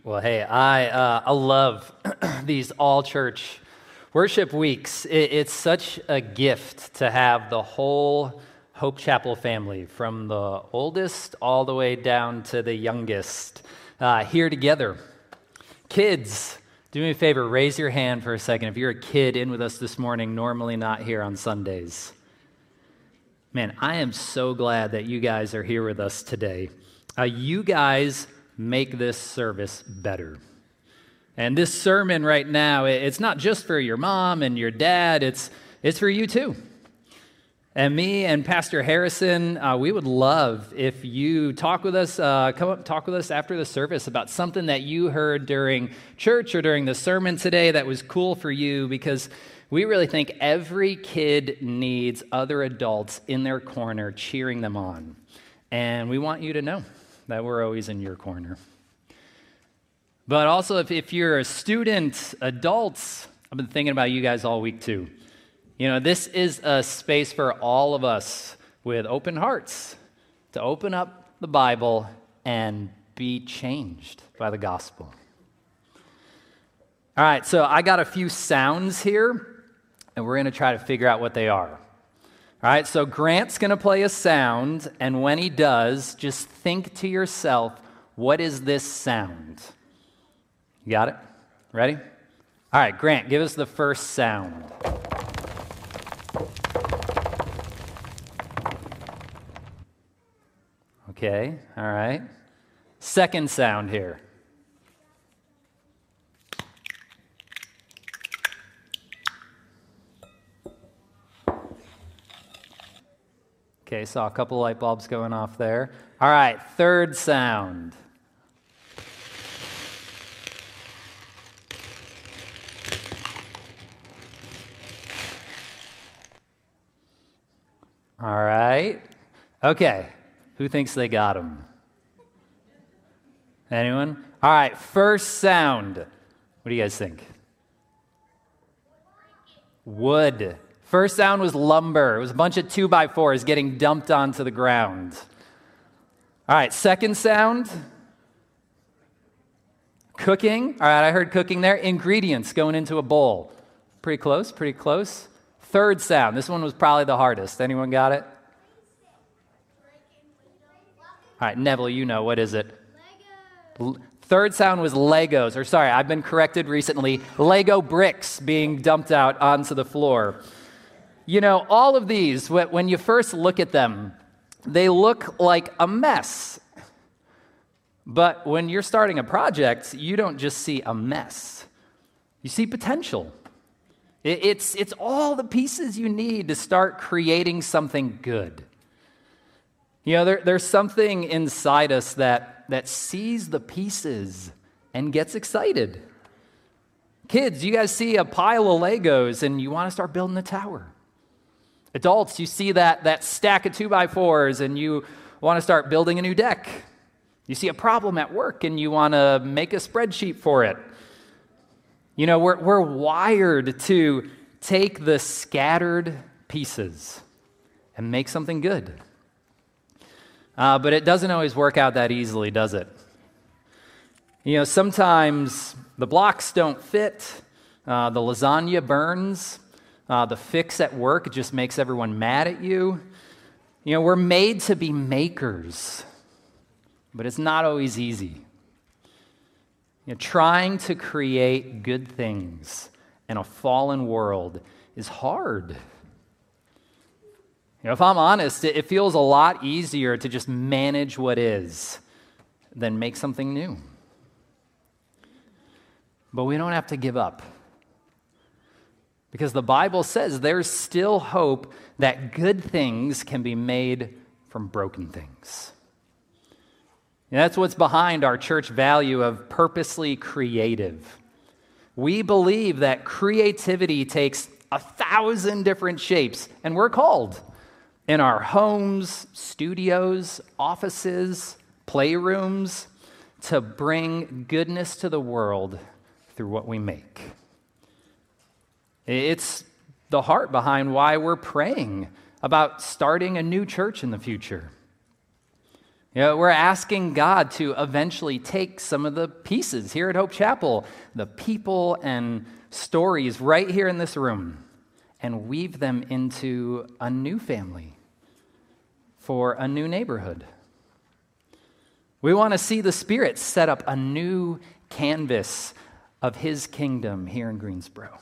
Well, hey, I love these all-church worship weeks. It's such a gift to have the whole Hope Chapel family, from the oldest all the way down to the youngest, here together. Kids, do me a favor, raise your hand for a second if you're a kid in with us this morning, normally not here on Sundays. Man, I am so glad that you guys are here with us today. You guys make this service better. And this sermon right now, it's not just for your mom and your dad, it's for you too. And me and Pastor Harrison, we would love if you talk with us, come up and talk with us after the service about something that you heard during church or during the sermon today that was cool for you, because we really think every kid needs other adults in their corner cheering them on. And we want you to know that we're always in your corner. But also, if you're a student, adults, I've been thinking about you guys all week too. You know, this is a space for all of us with open hearts to open up the Bible and be changed by the gospel. All right, so I got a few sounds here, and we're going to try to figure out what they are. All right, so Grant's going to play a sound, and when he does, just think to yourself, what is this sound? You got it? Ready? All right, Grant, give us the first sound. Okay, all right. Second sound here. Okay, saw a couple light bulbs going off there. All right, third sound. All right. Okay, who thinks they got them? Anyone? All right, first sound. What do you guys think? Wood. First sound was lumber. It was a bunch of 2x4s getting dumped onto the ground. All right, second sound. Cooking. All right, I heard cooking there. Ingredients going into a bowl. Pretty close, pretty close. Third sound. This one was probably the hardest. Anyone got it? All right, Neville, you know. What is it? Legos. Third sound was Legos. Or sorry, I've been corrected recently. Lego bricks being dumped out onto the floor. You know, all of these, when you first look at them, they look like a mess. But when you're starting a project, you don't just see a mess. You see potential. It's all the pieces you need to start creating something good. You know, there's something inside us that sees the pieces and gets excited. Kids, you guys see a pile of Legos and you want to start building a tower. Adults, you see that stack of 2x4s and you want to start building a new deck. You see a problem at work and you want to make a spreadsheet for it. You know, we're wired to take the scattered pieces and make something good. But it doesn't always work out that easily, does it? You know, sometimes the blocks don't fit, the lasagna burns, the fix at work just makes everyone mad at you. You know, we're made to be makers, but it's not always easy. You know, trying to create good things in a fallen world is hard. You know, if I'm honest, it feels a lot easier to just manage what is than make something new. But we don't have to give up, because the Bible says there's still hope that good things can be made from broken things. And that's what's behind our church value of purposely creative. We believe that creativity takes 1,000 different shapes, and we're called in our homes, studios, offices, playrooms to bring goodness to the world through what we make. It's the heart behind why we're praying about starting a new church in the future. We're asking God to eventually take some of the pieces here at Hope Chapel, the people and stories right here in this room, and weave them into a new family for a new neighborhood. We want to see the Spirit set up a new canvas of His kingdom here in Greensboro.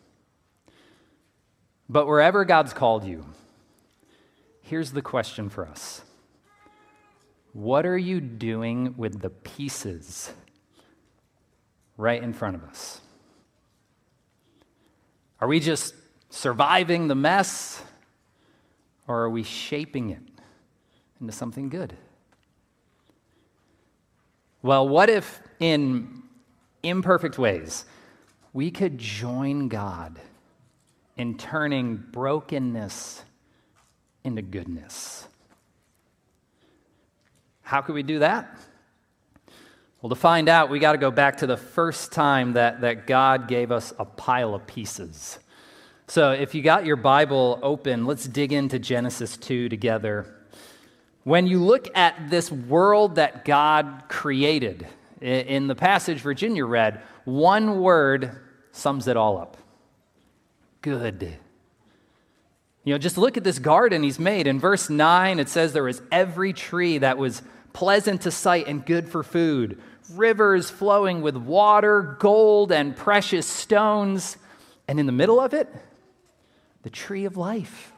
But wherever God's called you, here's the question for us. What are you doing with the pieces right in front of us? Are we just surviving the mess, or are we shaping it into something good? Well, what if in imperfect ways we could join God in turning brokenness into goodness? How could we do that? Well, to find out, we got to go back to the first time that God gave us a pile of pieces. So if you got your Bible open, let's dig into Genesis 2 together. When you look at this world that God created, in the passage Virginia read, one word sums it all up. Good. Just look at this garden He's made. In verse 9, it says there was every tree that was pleasant to sight and good for food, rivers flowing with water, gold and precious stones, and in the middle of it, the tree of life.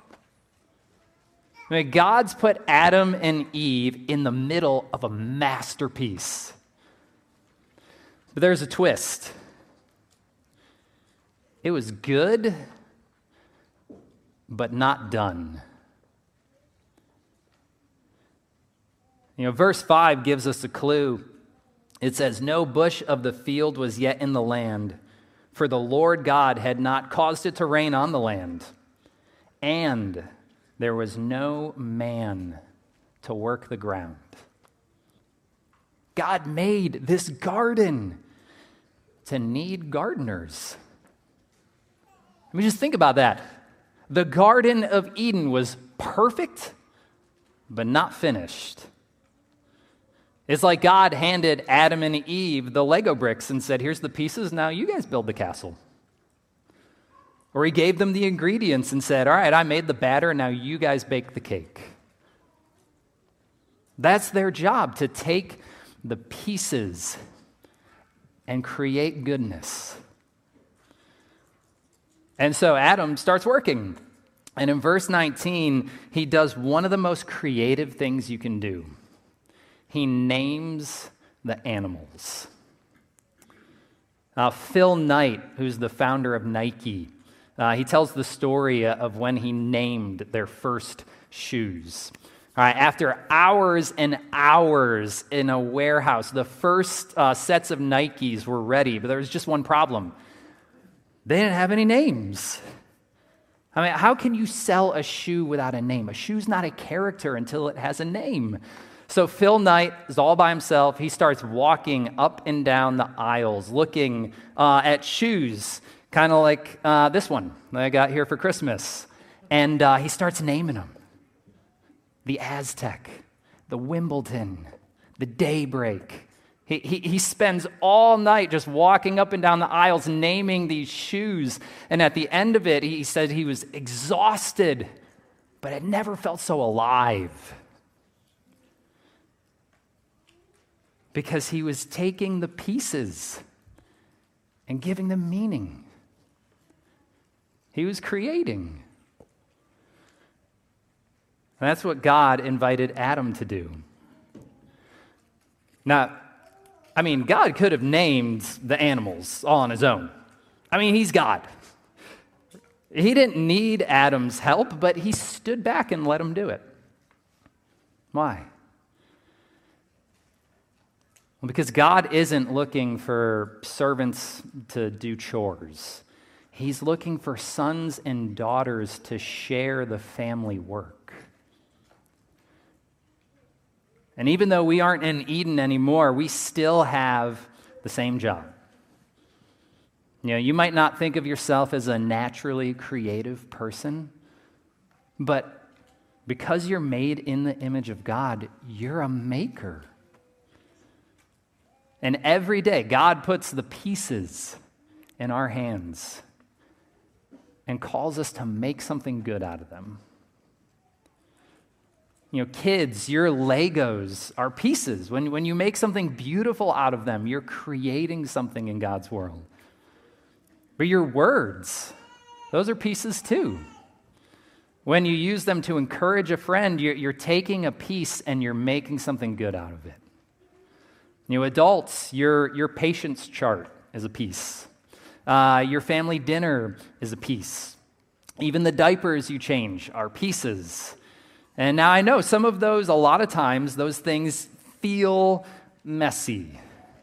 God's put Adam and Eve in the middle of a masterpiece. But there's a twist. It was good, but not done. Verse 5 gives us a clue. It says, "No bush of the field was yet in the land, for the Lord God had not caused it to rain on the land, and there was no man to work the ground." God made this garden to need gardeners. Just think about that. The Garden of Eden was perfect, but not finished. It's like God handed Adam and Eve the Lego bricks and said, "Here's the pieces, now you guys build the castle." Or He gave them the ingredients and said, "All right, I made the batter, now you guys bake the cake." That's their job, to take the pieces and create goodness. And so Adam starts working. And in verse 19, he does one of the most creative things you can do. He names the animals. Phil Knight, who's the founder of Nike, he tells the story of when he named their first shoes. All right, after hours and hours in a warehouse, the first sets of Nikes were ready, but there was just one problem. They didn't have any names. How can you sell a shoe without a name? A shoe's not a character until it has a name. So Phil Knight is all by himself. He starts walking up and down the aisles, looking at shoes, kind of like this one that I got here for Christmas. And he starts naming them. The Aztec, the Wimbledon, the Daybreak. He spends all night just walking up and down the aisles naming these shoes. And at the end of it, he said he was exhausted, but had never felt so alive. Because he was taking the pieces and giving them meaning. He was creating. And that's what God invited Adam to do. Now, God could have named the animals all on his own. He's God. He didn't need Adam's help, but he stood back and let him do it. Why? Well, because God isn't looking for servants to do chores. He's looking for sons and daughters to share the family work. And even though we aren't in Eden anymore, we still have the same job. You might not think of yourself as a naturally creative person, but Because you're made in the image of God, you're a maker. And every day, God puts the pieces in our hands and calls us to make something good out of them. Kids, your Legos are pieces. When you make something beautiful out of them, you're creating something in God's world. But your words, those are pieces too. When you use them to encourage a friend, you're taking a piece and you're making something good out of it. Adults, your patience chart is a piece. Your family dinner is a piece. Even the diapers you change are pieces. And now I know some of those, a lot of times, those things feel messy.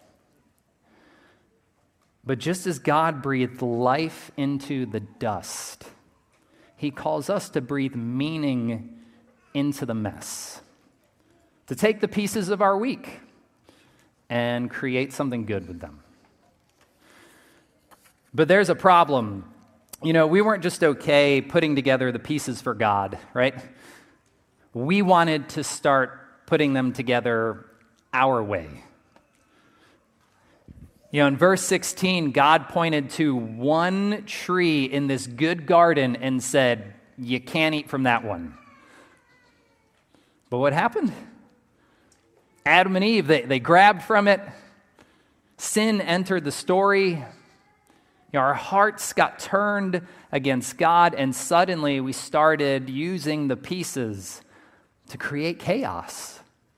But just as God breathed life into the dust, He calls us to breathe meaning into the mess. To take the pieces of our week and create something good with them. But there's a problem. We weren't just okay putting together the pieces for God, right? We wanted to start putting them together our way. In verse 16, God pointed to one tree in this good garden and said, you can't eat from that one. But what happened? Adam and Eve, they grabbed from it. Sin entered the story. Our hearts got turned against God, and suddenly we started using the pieces to create chaos.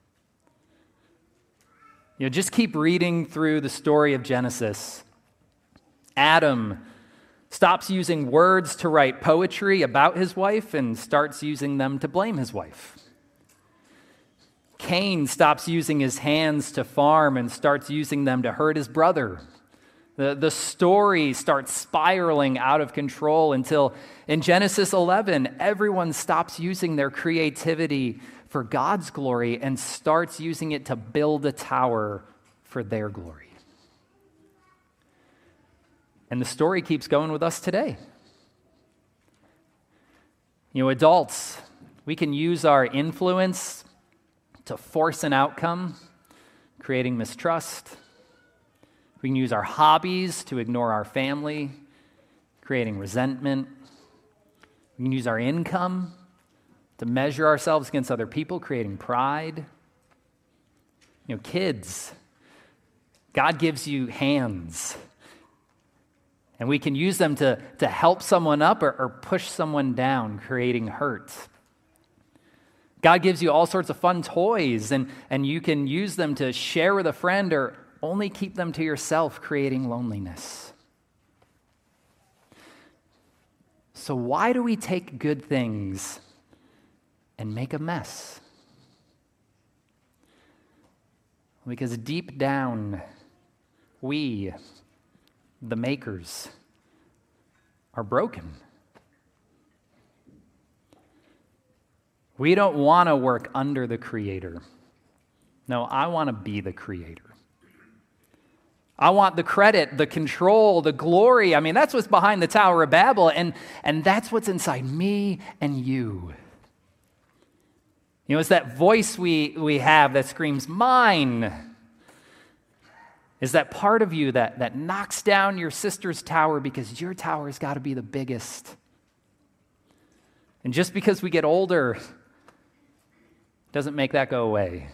Just keep reading through the story of Genesis. Adam stops using words to write poetry about his wife and starts using them to blame his wife. Cain stops using his hands to farm and starts using them to hurt his brother. The story starts spiraling out of control until in Genesis 11, everyone stops using their creativity for God's glory and starts using it to build a tower for their glory. And the story keeps going with us today. Adults, we can use our influence to force an outcome, creating mistrust. We can use our hobbies to ignore our family, creating resentment. We can use our income to measure ourselves against other people, creating pride. Kids, God gives you hands, and we can use them to help someone up or push someone down, creating hurt. God gives you all sorts of fun toys, and you can use them to share with a friend or only keep them to yourself, creating loneliness. So why do we take good things and make a mess? Because deep down, we, the makers, are broken. We don't want to work under the Creator. No, I want to be the Creator. I want the credit, the control, the glory. That's what's behind the Tower of Babel, and that's what's inside me and you. It's that voice we have that screams, mine. Is that part of you that knocks down your sister's tower because your tower has got to be the biggest. And just because we get older doesn't make that go away.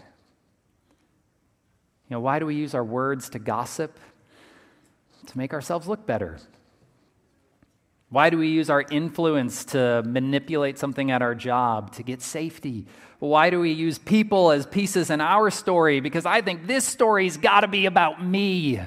Why do we use our words to gossip? To make ourselves look better. Why do we use our influence to manipulate something at our job, to get safety? Why do we use people as pieces in our story? Because I think this story's got to be about me.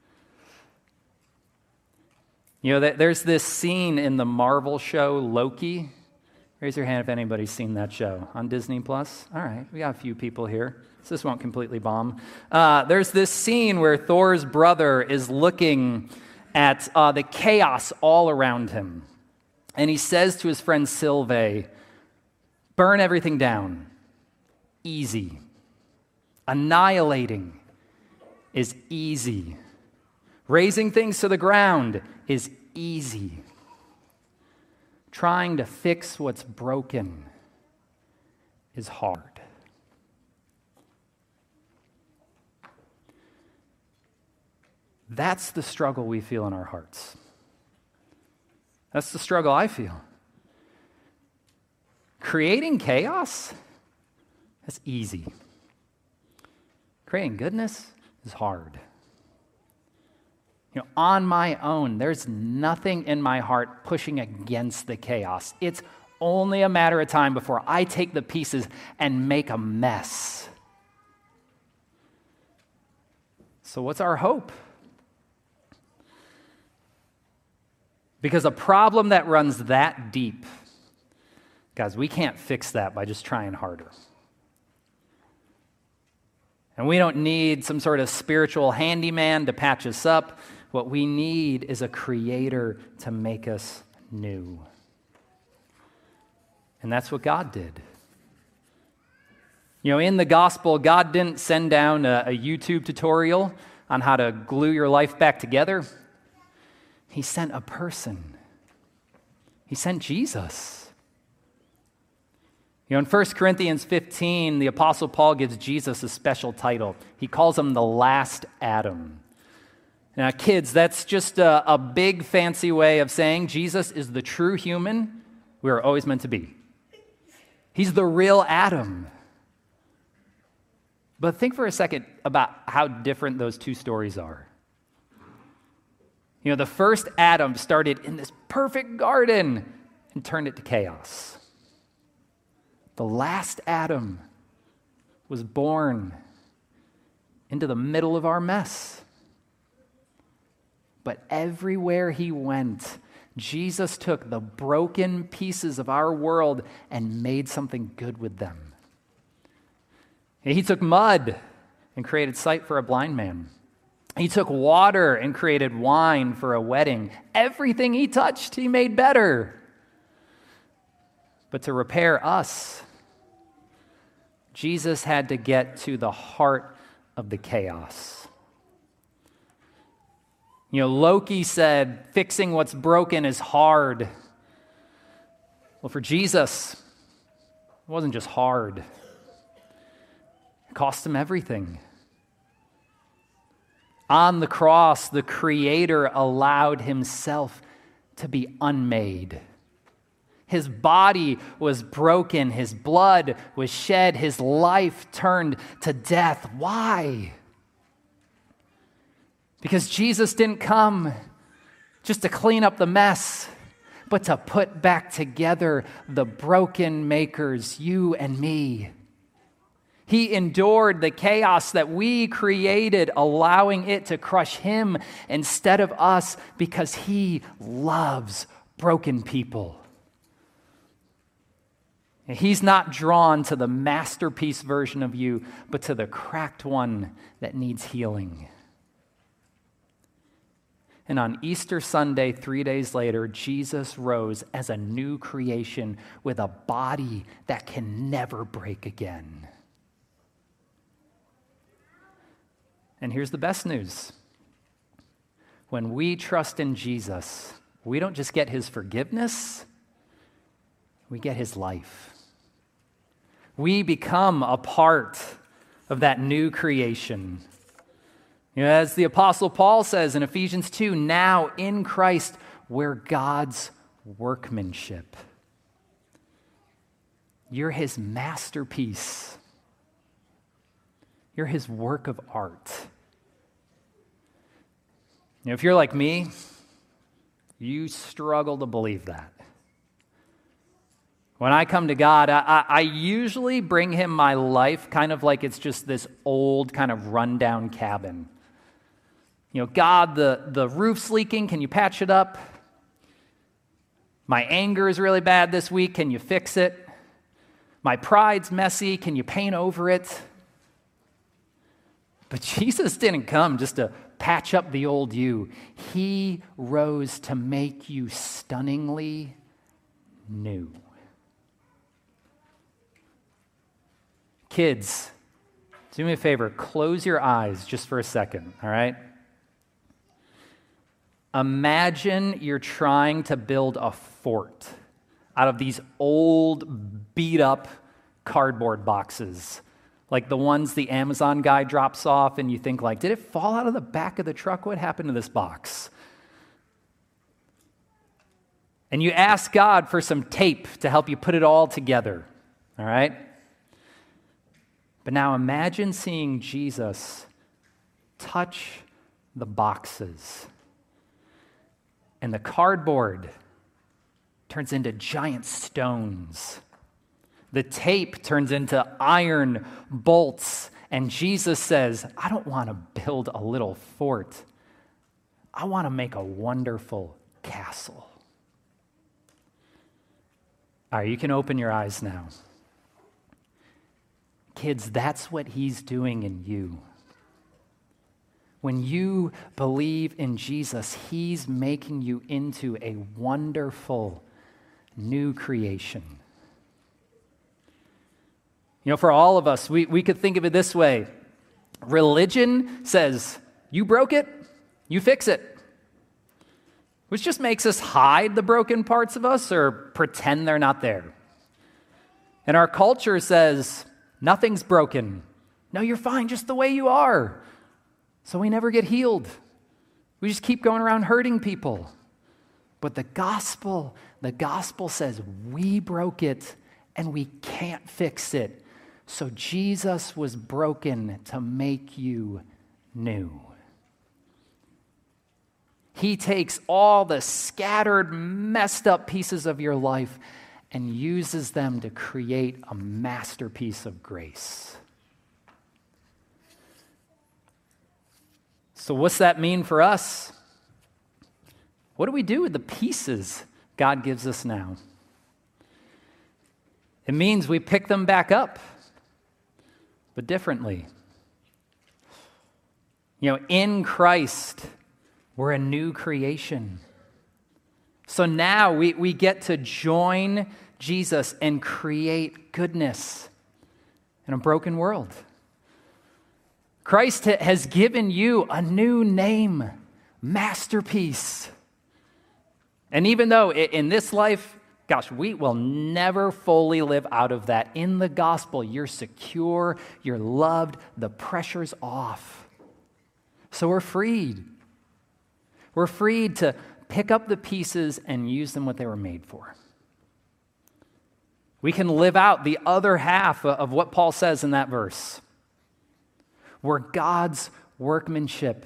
There's this scene in the Marvel show Loki. Raise your hand if anybody's seen that show on Disney+. All right, we got a few people here, so this won't completely bomb. There's this scene where Thor's brother is looking at the chaos all around him. And he says to his friend Sylvain, burn everything down. Easy. Annihilating is easy. Raising things to the ground is easy. Trying to fix what's broken is hard. That's the struggle we feel in our hearts. That's the struggle I feel. Creating chaos, that's easy. Creating goodness is hard. On my own, there's nothing in my heart pushing against the chaos. It's only a matter of time before I take the pieces and make a mess. So what's our hope? Because a problem that runs that deep, guys, we can't fix that by just trying harder. And we don't need some sort of spiritual handyman to patch us up. What we need is a creator to make us new. And that's what God did. In the gospel, God didn't send down a YouTube tutorial on how to glue your life back together. He sent a person. He sent Jesus. In 1 Corinthians 15, the Apostle Paul gives Jesus a special title. He calls him the last Adam. Now, kids, that's just a big fancy way of saying Jesus is the true human we were always meant to be. He's the real Adam. But think for a second about how different those two stories are. The first Adam started in this perfect garden and turned it to chaos. The last Adam was born into the middle of our mess. But everywhere he went, Jesus took the broken pieces of our world and made something good with them. He took mud and created sight for a blind man. He took water and created wine for a wedding. Everything he touched, he made better. But to repair us, Jesus had to get to the heart of the chaos. Loki said, fixing what's broken is hard. Well, for Jesus, it wasn't just hard. It cost him everything. On the cross, the Creator allowed himself to be unmade. His body was broken, his blood was shed, his life turned to death. Why? Because Jesus didn't come just to clean up the mess, but to put back together the broken makers, you and me. He endured the chaos that we created, allowing it to crush him instead of us because he loves broken people. And he's not drawn to the masterpiece version of you, but to the cracked one that needs healing. And on Easter Sunday, 3 days later, Jesus rose as a new creation with a body that can never break again. And here's the best news. When we trust in Jesus, we don't just get his forgiveness, we get his life. We become a part of that new creation. As the Apostle Paul says in Ephesians 2, now in Christ, we're God's workmanship. You're his masterpiece. You're his work of art. If you're like me, you struggle to believe that. When I come to God, I usually bring him my life kind of like it's just this old kind of rundown cabin. God, the roof's leaking, can you patch it up? My anger is really bad this week, can you fix it? My pride's messy, can you paint over it? But Jesus didn't come just to patch up the old you. He rose to make you stunningly new. Kids, do me a favor, close your eyes just for a second, all right? Imagine you're trying to build a fort out of these old, beat-up cardboard boxes, like the ones the Amazon guy drops off and you think like, did it fall out of the back of the truck? What happened to this box? And you ask God for some tape to help you put it all together, all right? But now imagine seeing Jesus touch the boxes, and the cardboard turns into giant stones. The tape turns into iron bolts, and Jesus says, I don't want to build a little fort. I want to make a wonderful castle. All right, you can open your eyes now. Kids, that's what he's doing in you. When you believe in Jesus, he's making you into a wonderful new creation. You know, for all of us, we could think of it this way. Religion says, you broke it, you fix it. Which just makes us hide the broken parts of us or pretend they're not there. And our culture says, nothing's broken. No, you're fine just the way you are. So we never get healed. We just keep going around hurting people. But the gospel says we broke it and we can't fix it. So Jesus was broken to make you new. He takes all the scattered, messed up pieces of your life and uses them to create a masterpiece of grace. So what's that mean for us? What do we do with the pieces God gives us now? It means we pick them back up, but differently. You know, in Christ, we're a new creation. So now we get to join Jesus and create goodness in a broken world. Christ has given you a new name, masterpiece. And even though in this life, gosh, we will never fully live out of that, in the gospel, you're secure, you're loved, the pressure's off. So we're freed. We're freed to pick up the pieces and use them what they were made for. We can live out the other half of what Paul says in that verse. We're God's workmanship,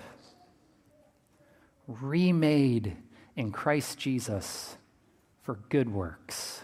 remade in Christ Jesus for good works.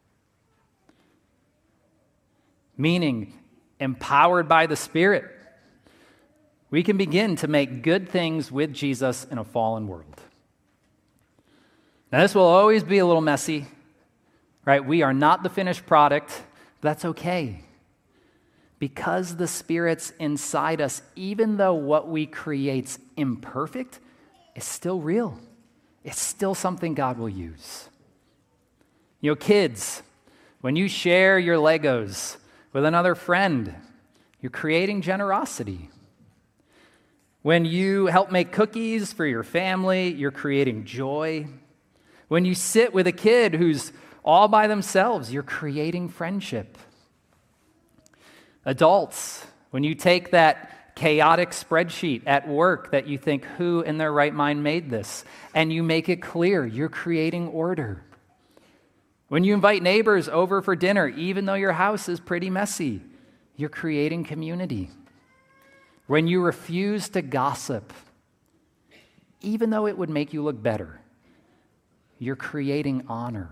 Meaning, empowered by the Spirit, we can begin to make good things with Jesus in a fallen world. Now, this will always be a little messy, right? We are not the finished product. That's okay. Because the Spirit's inside us, even though what we create's imperfect, it's still real. It's still something God will use. You know, kids, when you share your Legos with another friend, you're creating generosity. When you help make cookies for your family, you're creating joy. When you sit with a kid who's all by themselves, you're creating friendship. Adults, when you take that chaotic spreadsheet at work that you think, who in their right mind made this? And you make it clear, you're creating order. When you invite neighbors over for dinner, even though your house is pretty messy, you're creating community. When you refuse to gossip, even though it would make you look better, you're creating honor.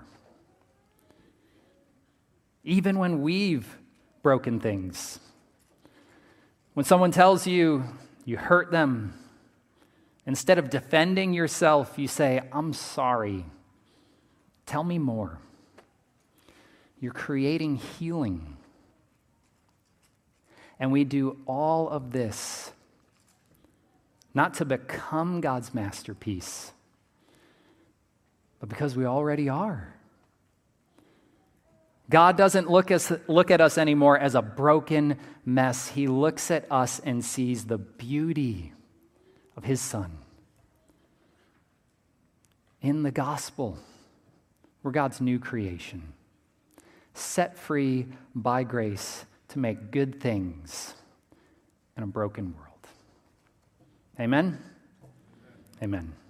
Even when we've broken things, when someone tells you you hurt them, instead of defending yourself, you say, I'm sorry. Tell me more. You're creating healing. And we do all of this not to become God's masterpiece, but because we already are. God doesn't look at us anymore as a broken mess. He looks at us and sees the beauty of his Son. In the gospel, we're God's new creation, set free by grace to make good things in a broken world. Amen? Amen.